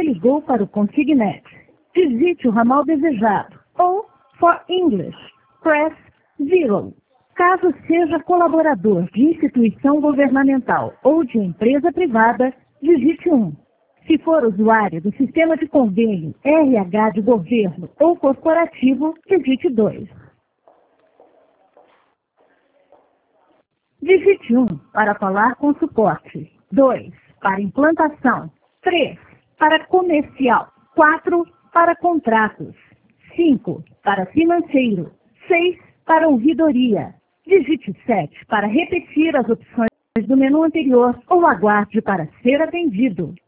ligou para o Consignet, digite o ramal desejado, ou, for English, press 0. Caso seja colaborador de instituição governamental ou de empresa privada, digite 1. Se for usuário do sistema de convênio RH de governo ou corporativo, digite 2. Digite 1 para falar com suporte, 2 para implantação, 3 para comercial, 4 para contratos, 5 para financeiro, 6 para ouvidoria. Digite 7 para repetir as opções do menu anterior ou aguarde para ser atendido.